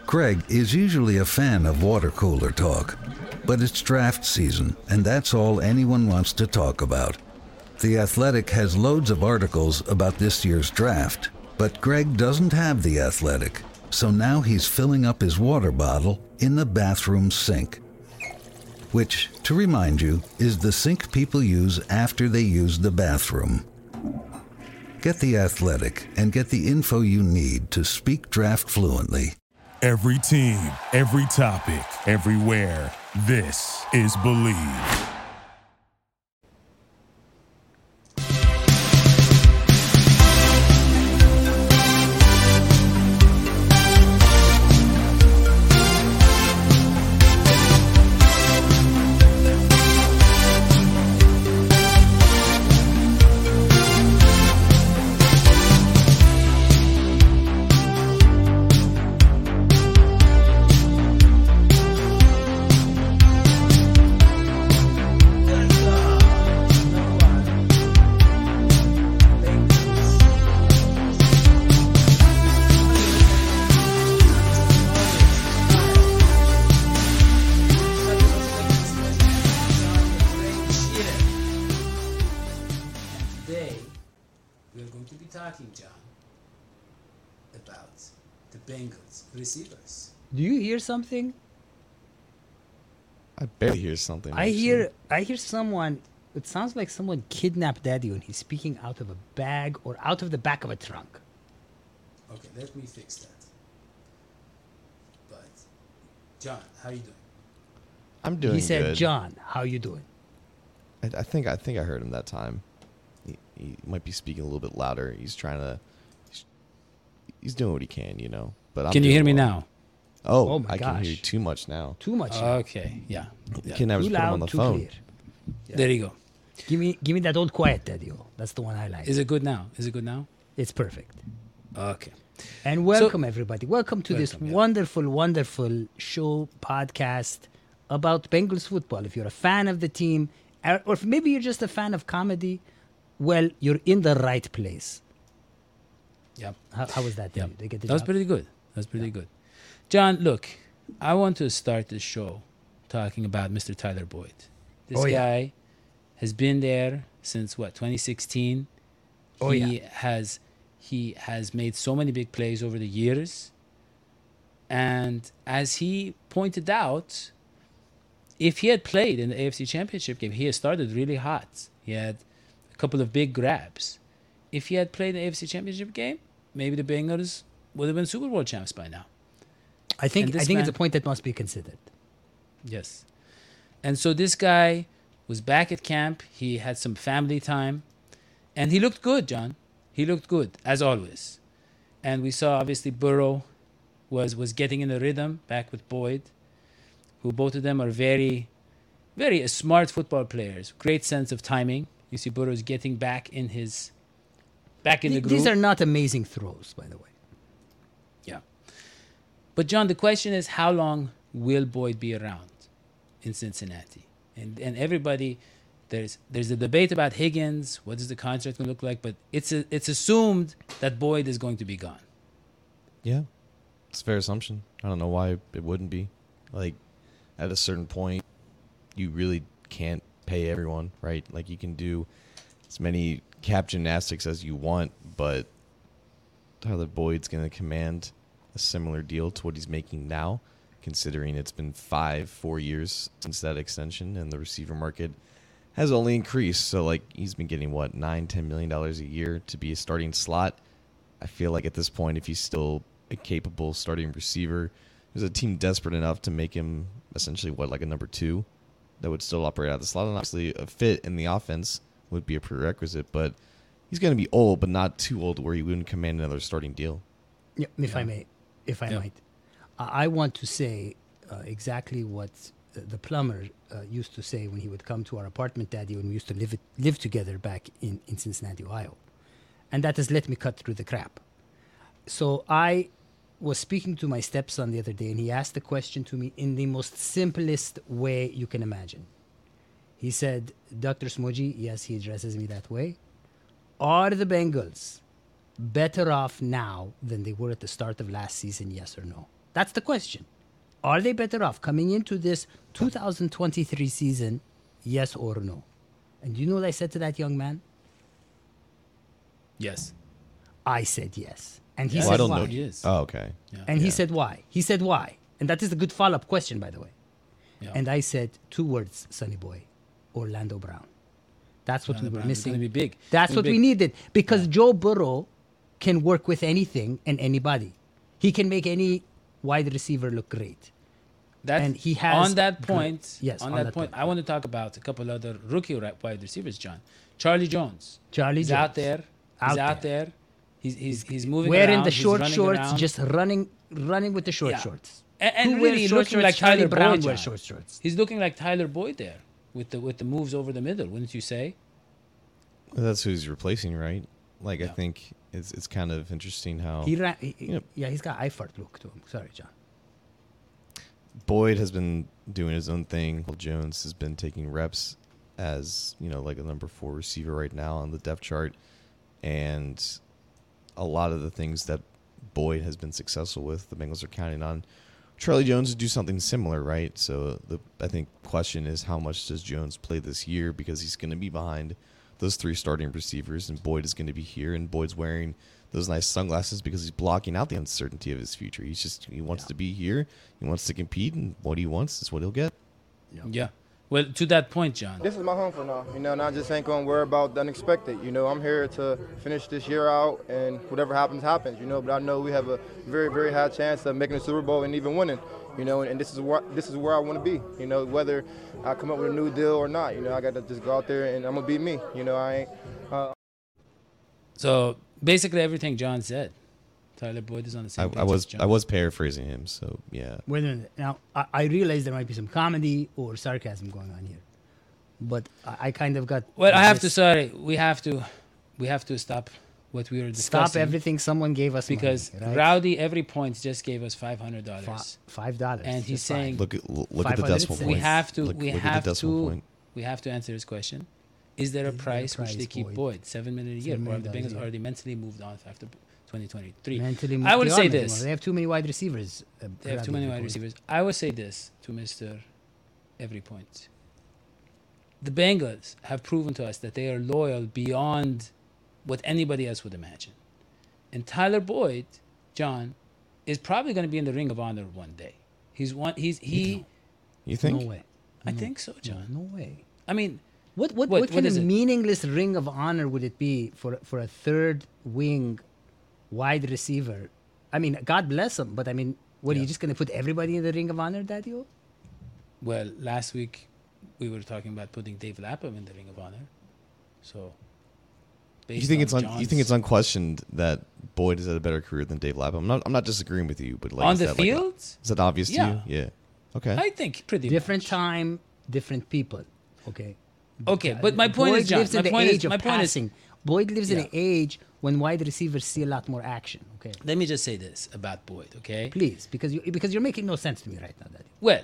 Greg is usually a fan of water cooler talk, but it's draft season, and that's all anyone wants to talk about. The Athletic has loads of articles about this year's draft, but Greg doesn't have The Athletic, so now he's filling up his water bottle in the bathroom sink, which, to remind you, is the sink people use after they use the bathroom. Get The Athletic and get the info you need to speak draft fluently. Every team, every topic, everywhere. This is Believe. Receivers. Do you hear something? I barely hear something. I hear someone. It sounds like someone kidnapped Daddy when he's speaking out of a bag or out of the back of a trunk. Okay, let me fix that. But John, how you doing? I'm doing good. He said, "John, how you doing?" I think I heard him that time. He might be speaking a little bit louder. He's trying to. He's doing what he can, you know. But can you hear me now? Oh my I gosh. can hear you too much now. Too much. Okay, yeah. You can never Too put him on loud, the too phone. clear. Yeah. There you go. Give me that old quiet Daddy. That's the one I like. Is it good now? It's perfect. Okay. And welcome everybody. Welcome to this yeah. wonderful show podcast about Bengals football. If you're a fan of the team, or if maybe you're just a fan of comedy, well, you're in the right place. Yeah. How was that? Yeah. Did they get the That was job? pretty good. John, look, I want to start this show talking about Mr. Tyler Boyd. This guy has been there since 2016. He has made so many big plays over the years. And as he pointed out, if he had played in the AFC Championship game, he had started really hot. He had a couple of big grabs. If he had played in the AFC Championship game, maybe the Bengals would have been Super Bowl champs by now. I think it's a point that must be considered. Yes. And so this guy was back at camp. He had some family time. And he looked good, John. He looked good, as always. And we saw, obviously, Burrow was getting in the rhythm back with Boyd, who both of them are very, very smart football players. Great sense of timing. You see Burrow's getting back in the groove. These are not amazing throws, by the way. Yeah. But, John, the question is, how long will Boyd be around in Cincinnati? And everybody, there's a debate about Higgins. What is the contract going to look like? But it's assumed that Boyd is going to be gone. Yeah, it's a fair assumption. I don't know why it wouldn't be. Like, at a certain point, you really can't pay everyone, right? Like, you can do as many cap gymnastics as you want, but Tyler Boyd's going to command a similar deal to what he's making now, considering it's been 4 years since that extension, and the receiver market has only increased. So, like, he's been getting, $9-10 million a year to be a starting slot. I feel like at this point, if he's still a capable starting receiver, there's a team desperate enough to make him essentially, like a number 2 that would still operate out of the slot. And obviously, a fit in the offense would be a prerequisite, but he's going to be old, but not too old where he wouldn't command another starting deal. Yeah, if I might. I want to say exactly what the plumber used to say when he would come to our apartment, Daddy, when we used to live together back in Cincinnati, Ohio. And that has let me cut through the crap. So I was speaking to my stepson the other day, and he asked the question to me in the most simplest way you can imagine. He said, Dr. Smoji, yes, he addresses me that way, are the Bengals better off now than they were at the start of last season, yes or no? That's the question. Are they better off coming into this 2023 season, yes or no? And you know what I said to that young man? Yes. I said yes. And he Yes. said Well, I don't why. know. He is. Oh, okay. Yeah. And he said why. He said why. And that is a good follow-up question, by the way. Yeah. And I said 2 words, Sonny Boy, Orlando Brown. That's what Orlando we were Brown is missing. gonna be big. That's Gonna what be we big. needed. Because Joe Burrow can work with anything and anybody. He can make any wide receiver look great. That, And he has on that good- point. yes, on on that that point, point. I want to talk about a couple other rookie wide receivers, John. Charlie Jones. Charlie He's Jones. out there. He's Out out there. there. He's moving Wearing around. the He's short running shorts, around. just running with the short Yeah. shorts. And Who really wears short looking like shorts? Charlie Tyler Brown Boyd. wears John. short shorts. He's looking like Tyler Boyd there with the moves over the middle, wouldn't you say? That's who he's replacing, right? Like, I Yeah. think it's kind of interesting how He Yeah. he's got Eifert look to him. Sorry, John. Boyd has been doing his own thing. Jones has been taking reps as, like a number 4 receiver right now on the depth chart. And a lot of the things that Boyd has been successful with, the Bengals are counting on Charlie Jones to do something similar, right? So I think question is, how much does Jones play this year? Because he's going to be behind those 3 starting receivers, and Boyd is going to be here, and Boyd's wearing those nice sunglasses because he's blocking out the uncertainty of his future. He wants to be here. He wants to compete, and what he wants is what he'll get. Yeah. Well, to that point, John. This is my home for now, and I just ain't gonna worry about the unexpected. I'm here to finish this year out, and whatever happens, happens. But I know we have a very, very high chance of making the Super Bowl and even winning. And this is where I want to be. Whether I come up with a new deal or not. I got to just go out there and I'm gonna be me. I ain't. So basically everything John said. Tyler Boyd is on the same page as John. I was paraphrasing him, so yeah. Wait a minute. Now, I realize there might be some comedy or sarcasm going on here, but I kind of got. Well, I have to. this- Sorry, we have to stop what we were discussing. stop everything someone gave us because money, right? Rowdy every point just gave us $500, $5, and he's Just fine. saying Look at the 500 decimal cents. point. we have to. Look we at the have decimal to. point. We have to answer this question: is there a price which they price, keep Boyd? Boyd? $7 million a year, $7 or have the million a Bengals year. already mentally moved on after 2023? Mentally, I would they say are mentally this. more. They have too many wide receivers. They have too many wide receivers. I would say this to Mr. Every Point. The Bengals have proven to us that they are loyal beyond what anybody else would imagine. And Tyler Boyd, John, is probably going to be in the Ring of Honor one day. He. You think? No way. I think so, John. No way. I mean, What What kind is of it? meaningless ring of honor would it be for a third wing wide receiver? I mean, God bless him, but I mean, what are you just going to put everybody in the ring of honor, Daddy-O? well, last week we were talking about putting Dave Lapham in the Ring of Honor. So, You think it's John's- unquestioned that Boyd has had a better career than Dave Lapham? I'm not disagreeing with you, but like on is the that, like, field? is that obvious Yeah. to you? Yeah. Okay. I think pretty Different much. time, different people. Okay. Okay, but my point Boyd is, John, lives in my the point age is, of my point is, passing. Boyd lives in Yeah. an age when wide receivers see a lot more action. Okay. let me just say this about Boyd, okay? Please, because you're making no sense to me right now, Daddy. Well,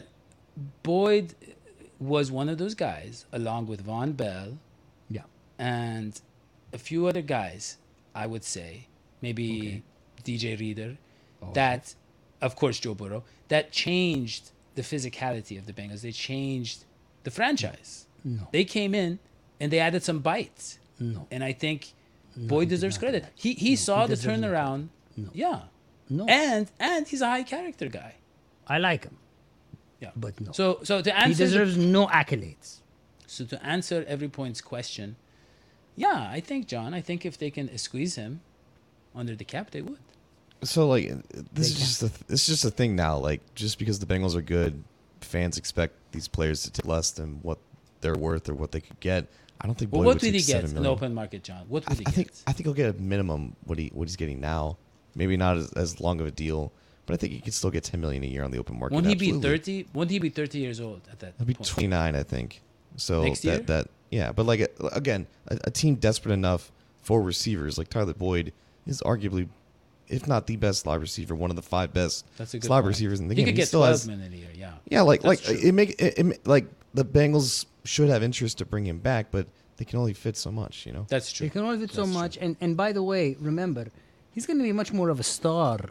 Boyd was one of those guys, along with Von Bell Yeah. and a few other guys, I would say, maybe DJ Reader, that, of course, Joe Burrow, that changed the physicality of the Bengals. They changed the franchise. No. They came in and they added some bites. No. And I think Boyd deserves credit. He saw the deserves no turnaround. No. Yeah. No. And he's a high character guy. I like him, Yeah. but no. So to He answer deserves no accolades. So to answer every point's question, yeah, I think John. I think if they can squeeze him under the cap, they would. So like this is just a thing now. Like just because the Bengals are good, fans expect these players to take less than what they're worth or what they could get. I don't think. Well, Boyd what would would he take get $7 in million. the open market, John? What would he I think get? he'll get a minimum what he's getting now. Maybe not as long of a deal, but I think he could still get $10 million a year on the open market. Won't he be absolutely. 30? Won't he be 30 years old at that He'll be point? 29, I think. So Next year? yeah, but like again, a team desperate enough for receivers like Tyler Boyd is arguably, if not the best slot receiver, one of the 5 best That's a good slot point. receivers in the He game. could get still 12 has, million a year. Yeah. yeah, like That's true. like the Bengals should have interest to bring him back, but they can only fit so much, you know. That's true. He can only fit so That's much. And by the way, remember, he's going to be much more of a star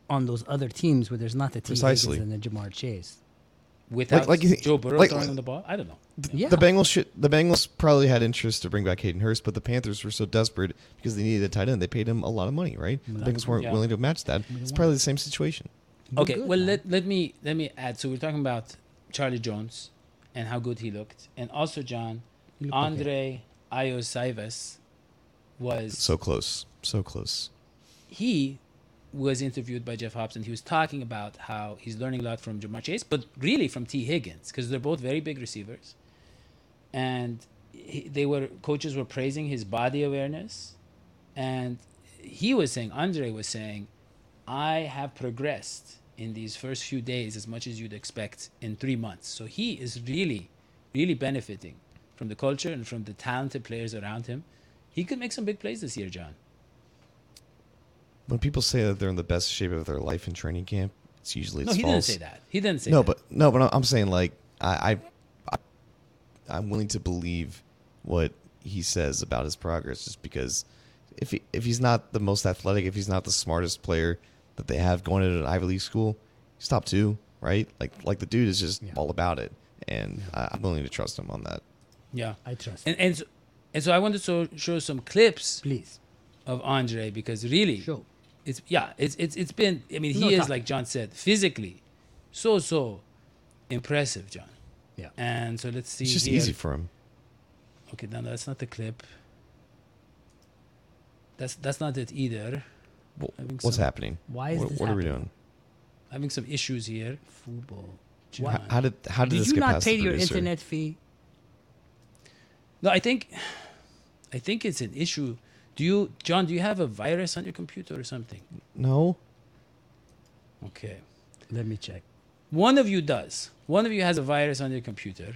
on those other teams where there's not a T. Precisely. Higgins and a Jamar Chase. Without like you think- Joe Burrow like- throwing on the ball, I don't know. Yeah. The Bengals probably had interest to bring back Hayden Hurst, but the Panthers were so desperate because they needed a tight end. They paid him a lot of money, right? The Bengals weren't Yeah. willing to match that. It's probably the same situation. Okay, good, well man. let me add. So we're talking about Charlie Jones and how good he looked, and also John, He looked Andre Iosivas was So close. So close. he was interviewed by Jeff Hobson. He was talking about how he's learning a lot from Jamar Chase, but really from T. Higgins because they're both very big receivers, and coaches were praising his body awareness, and Andre was saying, I have progressed in these first few days as much as you'd expect in 3 months. So he is really, really benefiting from the culture and from the talented players around him. He could make some big plays this year, John. When people say that they're in the best shape of their life in training camp, it's usually No, it's he false. didn't say that. He didn't say that. But I'm saying like I'm willing to believe what he says about his progress, just because if he's not the most athletic, if he's not the smartest player that they have going into an Ivy League school, he's top 2, right? Like the dude is just all about it, and I'm willing to trust him on that. Yeah. I trust. And so I wanted to show some clips Please. of Andre because really Show. it's been, I mean, No he is, talk. like John said, physically so impressive, John. Yeah. And so let's see. It's just here. easy for him. Okay, no, that's not the clip. That's not it either. Having What's some- happening? Why is this What are we happening? doing? Having some issues here. Football. John. How did Did this you get not past pay the your producer? internet fee? No, I think it's an issue. John, do you have a virus on your computer or something? No. Okay. Let me check. One of you does. One of you has a virus on your computer.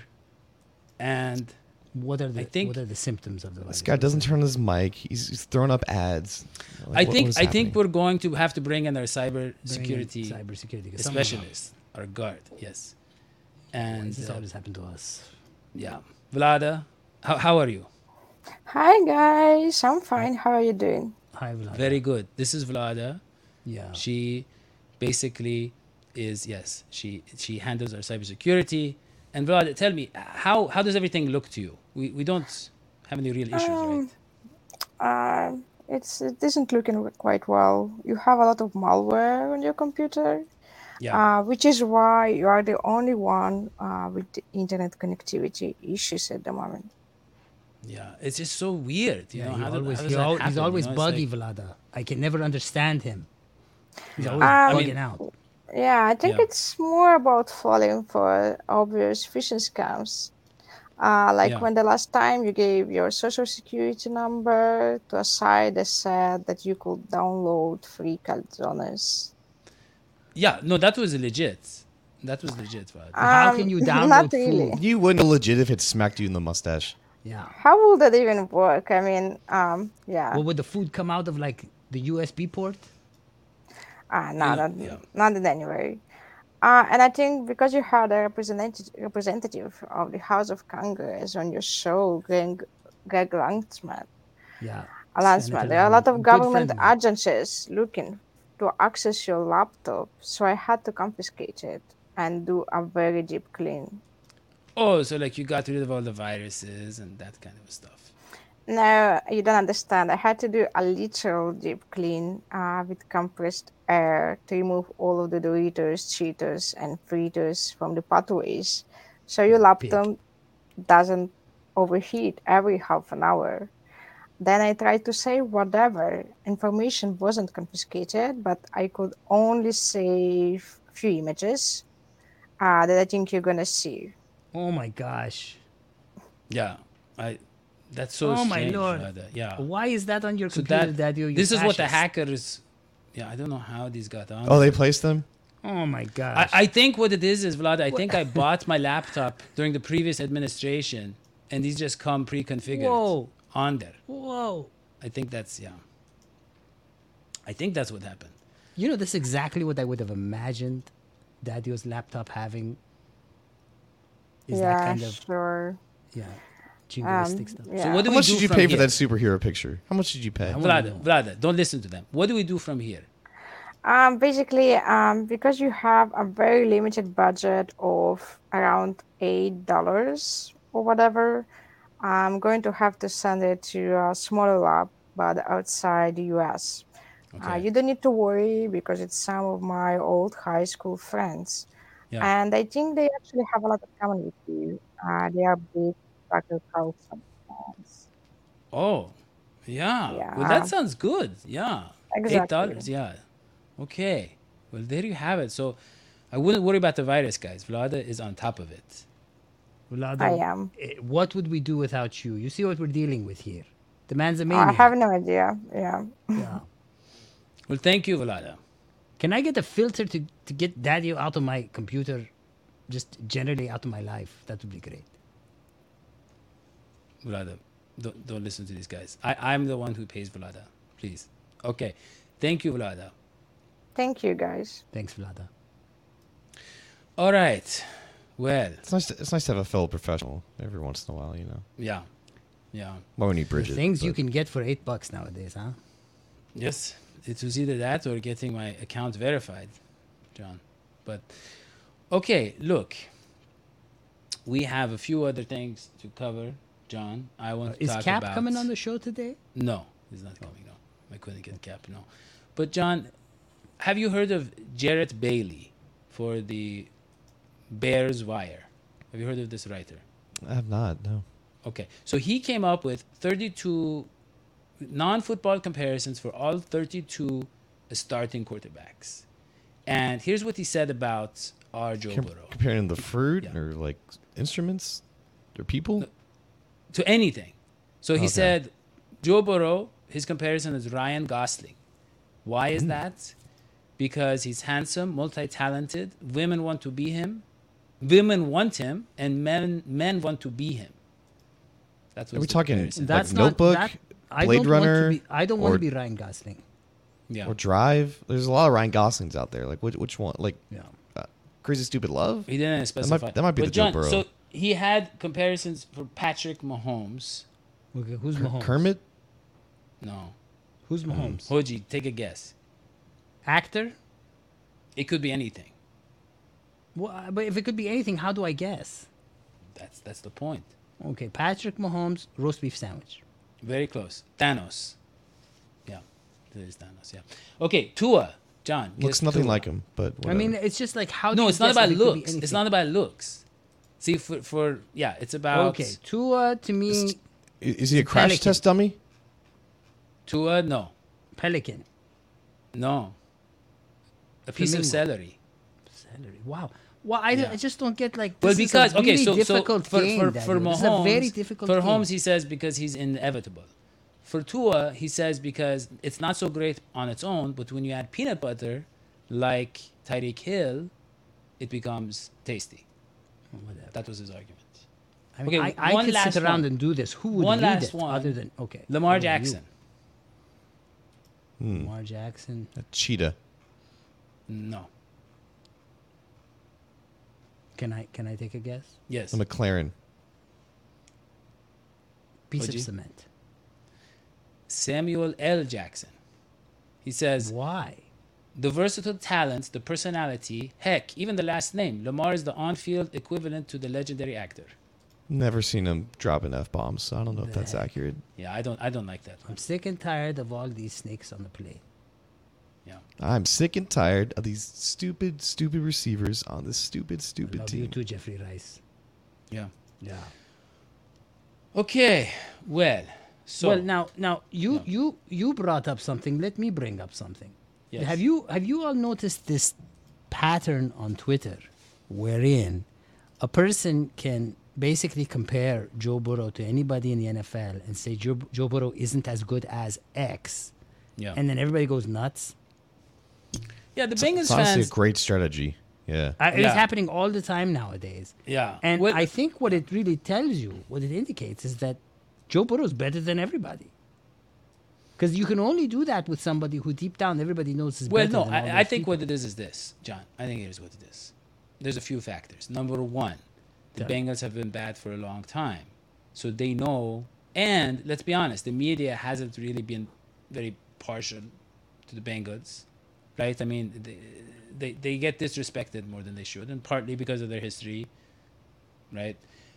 And What are I think- the symptoms of the virus? This guy doesn't turn his mic. He's throwing up ads. Like, I what think is I think happening? we're going to have to bring in our cyber Bring in security cybersecurity. specialist, our guard. Yes. And This always happened to us. yeah, Vlada, how are you? Hi guys, I'm fine. How are you doing? Hi, Vlad. Very good. This is Vlada. Yeah. She basically is she handles our cybersecurity. And Vlada, tell me how does everything look to you? We don't have any real issues, right? It isn't looking quite well. You have a lot of malware on your computer, Yeah. which is why you are the only one with the internet connectivity issues at the moment. Yeah. It's just so weird, you know. How does that he's happen, always you know? It's buggy, like- Vlada. I can never understand him. He's always I bugging mean- out. Yeah, I think Yeah. it's more about falling for obvious phishing scams. Like Yeah. when the last time you gave your social security number to a site that said that you could download free calzones. Yeah, no, that was legit. That was legit, Vlada. How can you download Not really. food? You wouldn't legit if it smacked you in the mustache. Yeah. How would that even work? I mean, yeah. Well, would the food come out of like the USB port? No, Yeah. not in any way. And I think because you had a representative of the House of Congress on your show, Greg Landsman, Yeah. Landsman, there are a lot of Good government friend of mine. agencies looking to access your laptop. So I had to confiscate it and do a very deep clean. Oh, so like you got rid of all the viruses and that kind of stuff. No, you don't understand. I had to do a literal deep clean with compressed air to remove all of the Doritos, Cheetos, and Fritos from the pathways, so your laptop doesn't overheat every half an hour. Then I tried to save whatever information wasn't confiscated, but I could only save a few images that I think you're gonna see. Oh my gosh. Yeah, that's so Oh my strange. lord. Vlada. Yeah. Why is that on your So computer, Daddy? You this is what the fascist? hackers. Yeah, I don't know how these got on. Oh, they placed them? Oh my gosh. I think what it is Vlad. I think I bought my laptop during the previous administration, and these just come pre-configured Whoa. on there. Whoa. I think that's I think that's what happened. You know, that's exactly what I would have imagined Daddy's laptop having. Is Yeah, that kind of, sure. yeah, jingoistic stuff. Yeah. So what do How we much do did you from pay here? for that superhero picture? How much did you pay? I wanna know. Vlada, don't listen to them. What do we do from here? Basically, because you have a very limited budget of around $8 or whatever, I'm going to have to send it to a smaller lab, but outside the US. Okay. You don't need to worry because it's some of my old high school friends. Yeah. And I think they actually have a lot of common with you. They are big Tucker Carlson fans. Oh, yeah. Well, that Yeah, sounds good. Yeah. exactly. $8. Yeah. Okay. Well, there you have it. So I wouldn't worry about the virus, guys. Vlada is on top of it. I Vlado, am. what would we do without you? You see what we're dealing with here. The man's a I have maniac. no idea. Yeah. Yeah. Well, thank you, Vlada. Can I get a filter to get Daddy out of my computer, just generally out of my life? That would be great. Vlada, don't listen to these guys. I'm the one who pays Vlada. Please. Okay. Thank you, Vlada. Thank you, guys. Thanks, Vlada. All right. Well, It's nice to have a fellow professional every once in a while, you know. yeah. Yeah. Well, we need The Bridget. things you but- can get for $8 nowadays, huh? Yes. It was either that or getting my account verified, John. But, okay, look. We have a few other things to cover, John. I want to Is talk Cap about... coming on the show today? No, he's not coming. No, I couldn't get Cap. No, but John, have you heard of Jarrett Bailey for the Bears Wire? Have you heard of this writer? I have not, no. Okay, so he came up with 32 non-football comparisons for all 32 starting quarterbacks, and here's what he said about our Joe Burrow Comparing the fruit Yeah. or like instruments or people? to anything. So he Okay. said Joe Burrow, his comparison is Ryan Gosling. Why is that? Because he's handsome, multi-talented. Women want to be him. Women want him, and men want to be him. That's Are we the talking comparison. like Notebook, Blade Runner, I don't want or- to be Ryan Gosling. Yeah. or Drive? There's a lot of Ryan Goslings out there. Like which one? Like Yeah. Crazy Stupid Love? He didn't specify. that might be but the Joe John, Burrow. So he had comparisons for Patrick Mahomes. Okay, who's Mahomes? Kermit? No. Who's Mahomes? Hoji, take a guess. Actor? It could be anything. Well, but if it could be anything, how do I guess? That's the point. Okay, Patrick Mahomes, roast beef sandwich. Very close. Thanos. Yeah. There's Thanos, yeah. Okay, Tua. John. Looks guess nothing Tua. like him, but I mean, whatever. it's just like how. do No, you it's not guess about if it could be looks. It's anything? not about looks. See, for yeah, it's about Okay, Tua to me, Is he a crash Pelican. test dummy? Tua. No, Pelican. no. A piece of Flamingo. celery. Celery. Wow. Well, I Yeah. just don't get like. Well, This because is a really okay, so difficult for game, for Daniel. Mahomes, This is a very difficult for game. Holmes, he says because he's inevitable. For Tua, he says because it's not so great on its own, but when you add peanut butter, like Tyreek Hill, it becomes tasty. Whatever. That was his argument. I mean, Okay, I one could last sit around one. and do this. Who would One lead last it one. other than okay? Lamar other than you? Jackson. Lamar Jackson. A cheetah. No. Can I take a guess? Yes. A McLaren. Piece Would of you? cement. Samuel L. Jackson. He says Why? the versatile talent, the personality, heck, even the last name. Lamar is the on-field equivalent to the legendary actor. Never seen him drop an F-bomb, so I don't know if that's accurate. Yeah, I don't like that I'm one. sick and tired of all these snakes on the plate. Yeah. I'm sick and tired of these stupid receivers on this stupid Love team. you too, Jeffrey Rice. Yeah. Yeah. Okay. Well, so well, now you brought up something. Let me bring up something. Yes. Have you all noticed this pattern on Twitter, wherein a person can basically compare Joe Burrow to anybody in the NFL and say Joe Burrow isn't as good as X, yeah. and then everybody goes nuts. Yeah, the Bengals It's honestly fans. a great strategy. Yeah. It's Yeah. happening all the time nowadays. Yeah. And Well, I think what it really tells you, what it indicates, is that Joe Burrow's better than everybody. Because you can only do that with somebody who deep down everybody knows is well, better no, than all I those think people. what it is this, John. I think here's what it is. There's a few factors. Number one, the Yeah. Bengals have been bad for a long time, so they know. And let's be honest, the media hasn't really been very partial to the Bengals. right? I mean, they get disrespected more than they should, and partly because of their history, right?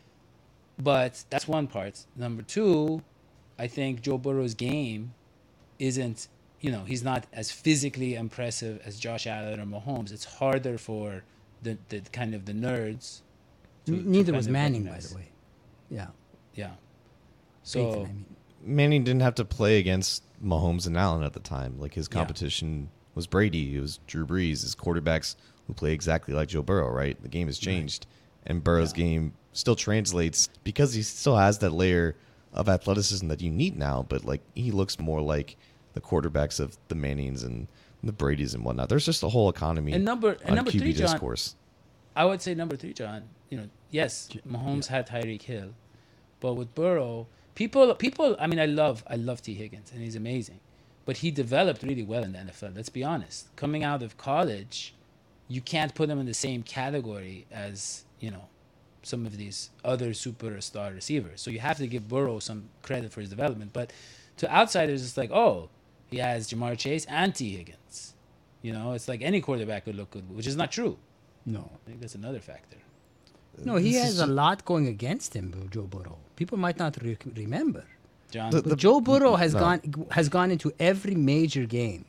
But that's one part. Number two, I think Joe Burrow's game isn't, he's not as physically impressive as Josh Allen or Mahomes. It's harder for the kind of the nerds. Neither kind was of Manning, recognize. by the way. Yeah. Yeah. Peyton, So I mean. Manning didn't have to play against Mahomes and Allen at the time. Like his Yeah. competition was Brady, it was Drew Brees, his quarterbacks who play exactly like Joe Burrow, right? The game has changed. And Burrow's game still translates because he still has that layer of athleticism that you need now, but like he looks more like the quarterbacks of the Mannings and the Bradys and whatnot. There's just a whole economy and number on number QB three, John. discourse. I would say number three, John. Yes, Mahomes had Tyreek Hill, but with Burrow, people. I mean, I love T. Higgins, and he's amazing, but he developed really well in the NFL. Let's be honest. Coming out of college, you can't put him in the same category as some of these other superstar receivers. So you have to give Burrow some credit for his development. But to outsiders, it's like, oh, he has Jamar Chase and T. Higgins. It's like any quarterback would look good, which is not true. No. I think that's another factor. No, he has a lot going against him, Joe Burrow. People might not remember. John, But Joe Burrow has gone into every major game,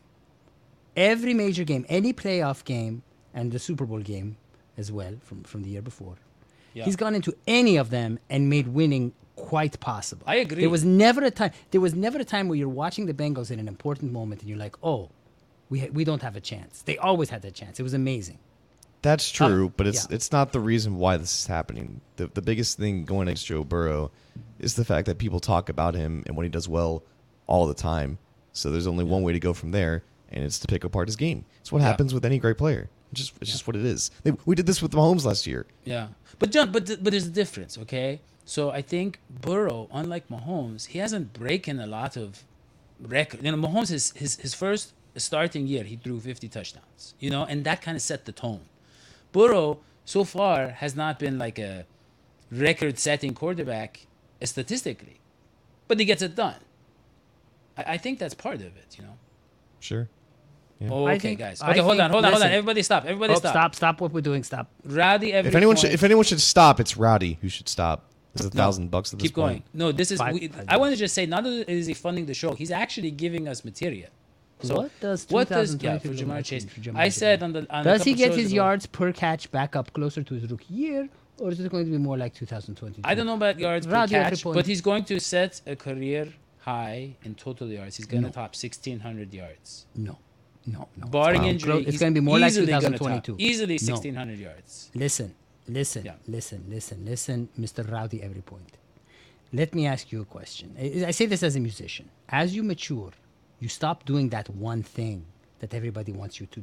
any playoff game, and the Super Bowl game as well from the year before. yeah. He's gone into any of them and made winning quite possible. I agree. There was never a time where you're watching the Bengals in an important moment and you're like, oh, we don't have a chance. They always had that chance. It was amazing. That's true, but yeah. it's not the reason why this is happening. The biggest thing going against Joe Burrow is the fact that people talk about him and when he does well all the time. So there's only one way to go from there, and it's to pick apart his game. It's what happens with any great player. It's just what it is. We did this with Mahomes last year. Yeah, but John, but there's a difference, okay? So I think Burrow, unlike Mahomes, he hasn't broken a lot of records. Mahomes his first starting year, he threw 50 touchdowns, and that kind of set the tone. Burrow so far has not been like a record-setting quarterback statistically, but he gets it done. I think that's part of it, Sure. Yeah. Oh, I okay, think- guys. I Okay, hold think- on. listen. Everybody stop. Stop what we're doing. Stop. Rowdy, If anyone should stop, it's Rowdy who should stop. It's $1,000 at this Keep going. point. No, this is. Five- I want to just say, not only is he funding the show, he's actually giving us material. So what does for 2023 look Jamar like Chase? for Jamar I Chase? said on Does he couple get shows his ago- yards per catch back up closer to his rookie year, or is it going to be more like 2022? I don't know about yards per Rowdy, every catch, point. but he's going to set a career high in total yards. He's going to top 1,600 yards. No. Barring injury, It's going to be more like easily gonna top- 2022. Easily No. 1,600 yards. Listen, Yeah. Mr. Rowdy, every point. Let me ask you a question. I say this as a musician. As you mature, you stop doing that one thing that everybody wants you to.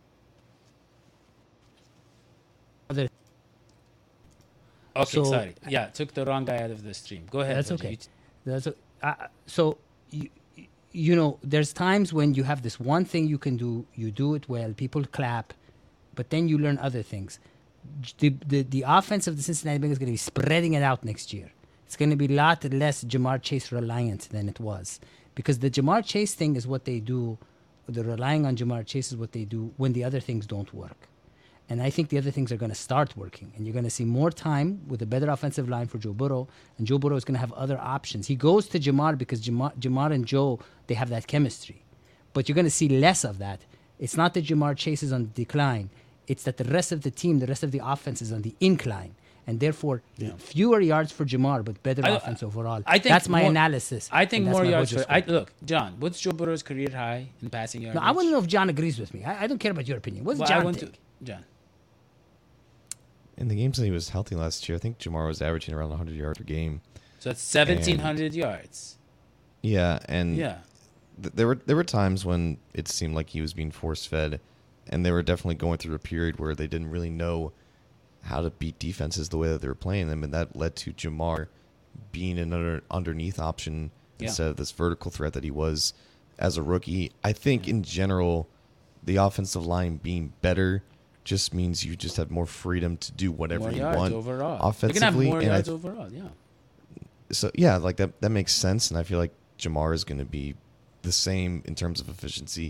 Other. Okay, So- sorry. Yeah, took the wrong guy out of the stream. Go ahead. That's Roger. okay. You That's so there's times when you have this one thing you can do, you do it well, people clap, but then you learn other things. The offense of the Cincinnati Bengals is going to be spreading it out next year. It's going to be a lot less Jamar Chase reliant than it was, because the Jamar Chase thing is what they do. The relying on Jamar Chase is what they do when the other things don't work. And I think the other things are going to start working. And you're going to see more time with a better offensive line for Joe Burrow. And Joe Burrow is going to have other options. He goes to Jamar because Jamar and Joe, they have that chemistry. But you're going to see less of that. It's not that Jamar Chase is on the decline. It's that the rest of the team, the rest of the offense is on the incline. And therefore, fewer yards for Jamar, but better offense overall. I think that's my more- analysis. I think and that's more my yards Roger for. score. Look, John, what's Joe Burrow's career high in passing yards? No, I want to know if John agrees with me. I don't care about your opinion. What's John think? John. In the games that he was healthy last year, I think Jamar was averaging around 100 yards per game. So that's 1,700 yards. Yeah, and Yeah. there were times when it seemed like he was being force fed, and they were definitely going through a period where they didn't really know how to beat defenses the way that they were playing them, and that led to Jamar being an underneath option instead of this vertical threat that he was as a rookie. I think in general, the offensive line being better just means you just have more freedom to do whatever More you yards want overall. offensively. You can have more and yards overall, yeah. So yeah, like that makes sense, and I feel like Jamar is going to be the same in terms of efficiency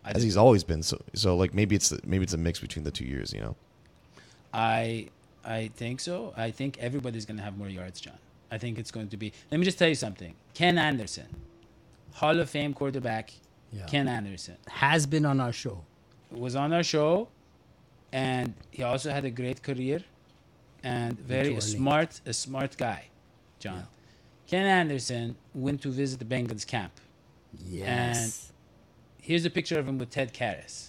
as he's always been. So like maybe it's a mix between the 2 years. I think so. I think everybody's going to have more yards, John. I think it's going to be. Let me just tell you something. Ken Anderson, Hall of Fame quarterback. Yeah. Ken Anderson Has been on our show. was on our show, and he also had a great career, and a smart guy, John. Ken Anderson went to visit the Bengals camp. Yes. Here's a picture of him with Ted Karras.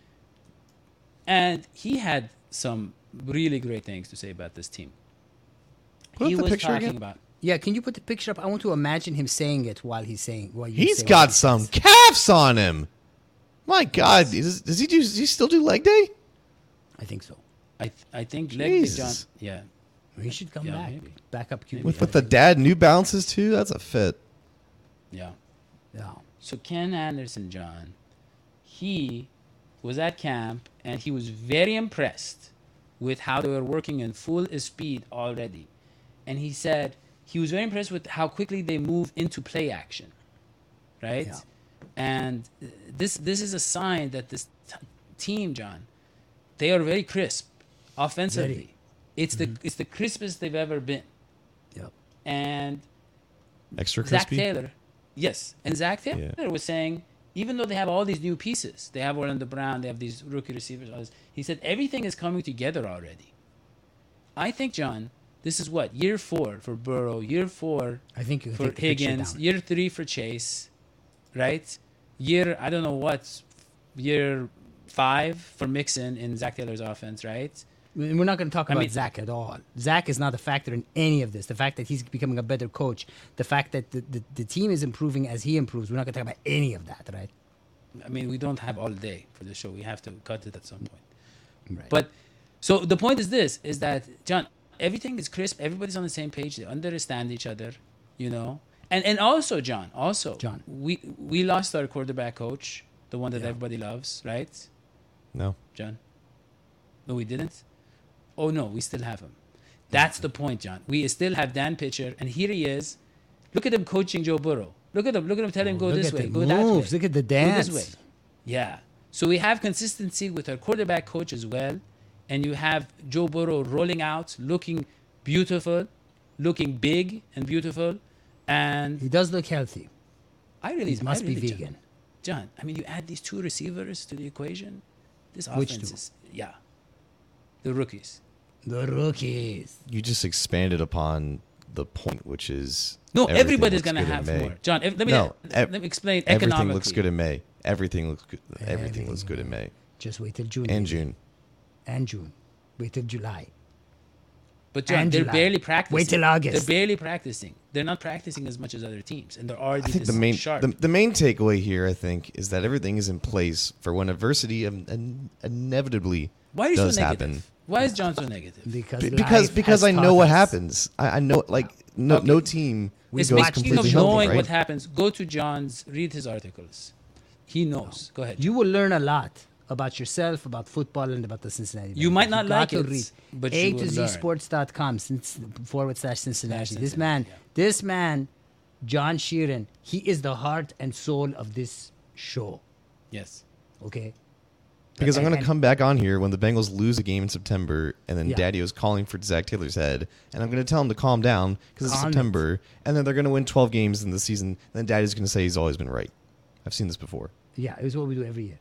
And he had some really great things to say about this team. Put up He the was picture talking again. about. Yeah, can you put the picture up? I want to imagine him saying it while he's saying. He's got some calves on him. My God, does he still do leg day? I think so. I think leg day, John. Jesus. Yeah. He should come Yeah, back. maybe. Back up QB. With the dad New Balances too. That's a fit. Yeah. Yeah. So Ken Anderson, John, he was at camp and he was very impressed with how they were working in full speed already. And he said he was very impressed with how quickly they move into play action, right? Yeah. And this is a sign that this team, John, they are very crisp offensively. Very. It's the crispest they've ever been. Yep. And Extra Zach crispy. Taylor, yes, and Zach Taylor was saying, even though they have all these new pieces, they have Orlando Brown, they have these rookie receivers, all this, he said everything is coming together already. I think, John, this is what, year 4 for Burrow, year 4 I think you can for take the picture Higgins, down. year 3 for Chase, right? Year, I don't know what, year 5 for Mixon in Zach Taylor's offense, right? We're not going to talk about mean- Zach at all. Zach is not a factor in any of this. The fact that he's becoming a better coach, the fact that the team is improving as he improves, we're not going to talk about any of that, right? I mean, we don't have all day for the show. We have to cut it at some point. Right. But so the point is this: is that John, everything is crisp. Everybody's on the same page. They understand each other, And also, John, we lost our quarterback coach, the one that everybody loves, right? No. John. No, we didn't. Oh no, we still have him. That's the point, John. We still have Dan Pitcher, and here he is. Look at him coaching Joe Burrow. Look at him telling him go Look this at way, the go that way. moves. Look at the Go dance. this way. Yeah. So we have consistency with our quarterback coach as well. And you have Joe Burrow rolling out, looking beautiful, looking big and beautiful. And He does look healthy. I really He must be John, vegan. John, I mean, you add these 2 receivers to the equation. This Which offense 2? is, the rookies. The rookies. You just expanded upon the point, which is No, everything everybody's looks going to good in have May. more. John, let me explain Everything economically. looks good in May. Everything looks good. Everything looks good in May Just wait till June. and baby. June. And June. Wait till July. But John, And they're July. barely practicing. Wait till August. They're barely practicing. They're not practicing as much as other teams, and they're already I think this sharp. the main takeaway here, I think, is that everything is in place for when adversity inevitably Why are you does so negative? happen. Why is John so negative? Because I know what happens. I know no team Speaking goes of completely healthy, knowing right? what happens, go to John's, read his articles. He knows. Go ahead. You will learn a lot about yourself, about football, and about the Cincinnati. You Bengals. might not got like to it, read but A you to will Z learn. sports.com /Cincinnati. This man, yeah. this man, John Sheeran, he is the heart and soul of this show. Yes. Okay. Because I'm going to And- come back on here when the Bengals lose a game in September, and then Yeah. Daddy-O's calling for Zach Taylor's head, and I'm going to tell him to calm down because it's Calm it. September, and then they're going to win 12 games in the season, and then Daddy's going to say he's always been right. I've seen this before. Yeah, it's what we do every year.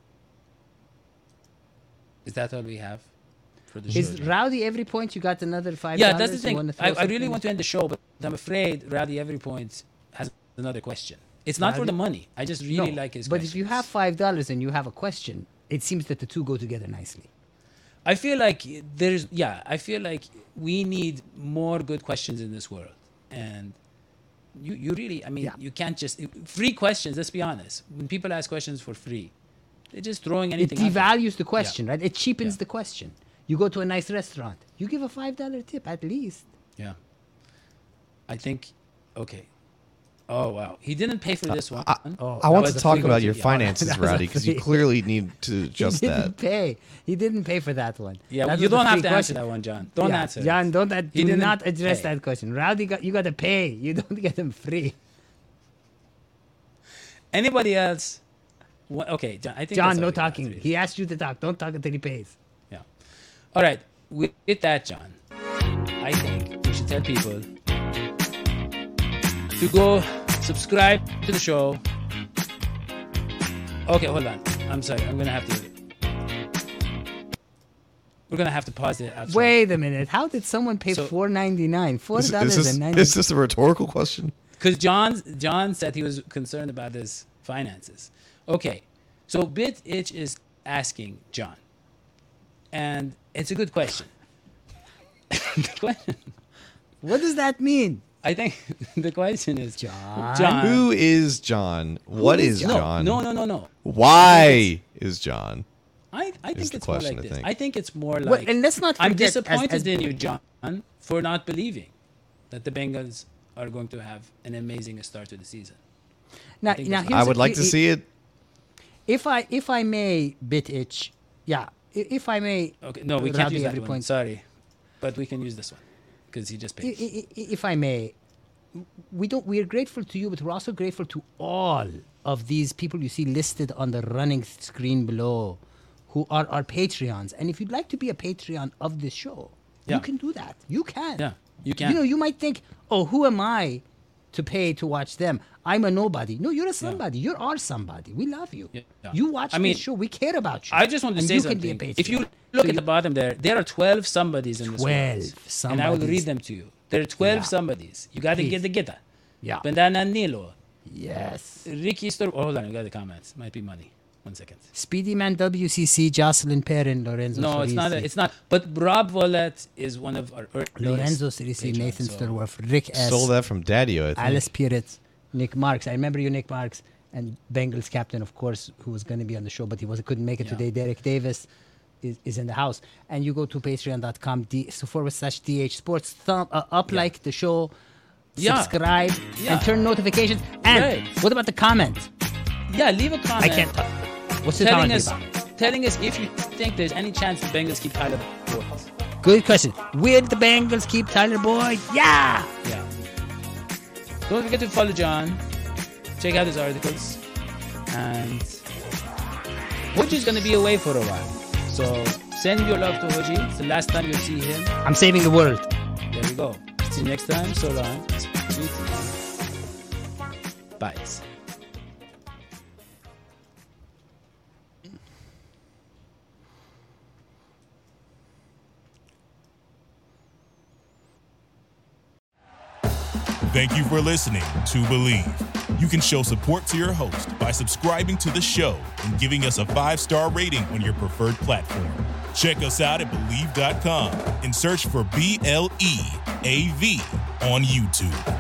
Is that all we have for the show? Is John? Rowdy every point you got another $5? Yeah, that's the You thing. wanna throw I really something? want to end the show, but I'm afraid Rowdy Every Point has another question. It's not for Rowdy- the money. I just really like his But if you have questions. $5 and you have a question, it seems that the two go together nicely. I feel like I feel like we need more good questions in this world. And you really, I mean, Yeah. you can't just, free questions, let's be honest. When people ask questions for free, they're just throwing It anything out there. devalues the question, right? It cheapens Yeah. the question. You go to a nice restaurant, you give a $5 tip at least. Yeah. I think, okay. Oh, wow. He didn't pay for this one. I That want was to a talk free about one. your Yeah. finances, That was a Rowdy, because you free- clearly need to adjust he didn't that. pay. He didn't pay for that one. Yeah, That you was a don't have free to question. answer that one, John. Don't Yeah, answer it. John, He do didn't not address pay. that question. Rowdy, you got to pay. You don't get them free. Anybody else Okay, John. I think John, that's all no we got, talking. really. He asked you to talk. Don't talk until he pays. Yeah. All right. With that, John, I think we should tell people to go subscribe to the show. Okay, hold on. I'm sorry. We're gonna have to pause it. Outside. Wait a minute. How did someone pay So- $4.99? $4.99. Is this a rhetorical question? Because John said he was concerned about his finances. Okay, so BitItch is asking John, and it's a good question. The question, What does that mean? I think the question is John? Who is John? What is John? No. Why is John? I think the it's more question, like I this. think. I think it's more like. Well, and let's not I'm forget, disappointed as- in you, John, for not believing that the Bengals are going to have an amazing start to the season. Now, think now that's- here's I would like to see it. If I may, BitItch, if I may. Okay, no, we can't Rabi use that every one. point. Sorry, but we can use this one because he just paid. If I may, we are grateful to you, but we're also grateful to all of these people you see listed on the running screen below, who are our Patreons. And if you'd like to be a Patreon of this show, Yeah. you can do that. You can. Yeah, you can. You know, you might think, oh, who am I to pay to watch them? I'm a nobody. No, you're a somebody. You're our somebody. We love you. Yeah. You watch I mean, this show. We care about you. I just want to And say you something. Can be a If you Patreon. look So at the bottom there are 12 somebodies in this 12 world. And I will somebodies. read them to you. There are 12 Yeah. somebodies. You got to Please. get the Gita. Yeah. Bandana Nilo. Yes. Ricky Storm. Oh, hold on. We got the comments. Might be money. 1 second. Speedy Man WCC, Jocelyn Perrin, Lorenzo No, it's not. Cerisi. It's not. But Rob Vollet is one of our earliest Lorenzo Cerisi, patrons, Nathan so- Sturworth, Rick S. Stole that from Daddy-O, I think. Alice Piritz, Nick Marks. I remember you, Nick Marks, and Bengals captain, of course, who was going to be on the show, but he couldn't make it Yeah. today. Derek Davis is in the house. And you go to patreon.com/DH Sports. Thumb up, like the show, Yeah. subscribe, Yeah. and turn notifications. And Right. what about the comment? Yeah, leave a comment. I can't talk. What's the telling comment us, about? telling us if you think there's any chance the Bengals keep Tyler Boyd. Good question. Will the Bengals keep Tyler Boyd? Yeah! Yeah. Don't forget to follow John. Check out his articles. And Hoji's going to be away for a while. So send your love to Hoji. It's the last time you'll see him. I'm saving the world. There we go. See you next time. So long. Sweet. Bye. Thank you for listening to Believe. You can show support to your host by subscribing to the show and giving us a 5-star rating on your preferred platform. Check us out at Believe.com and search for BLEAV on YouTube.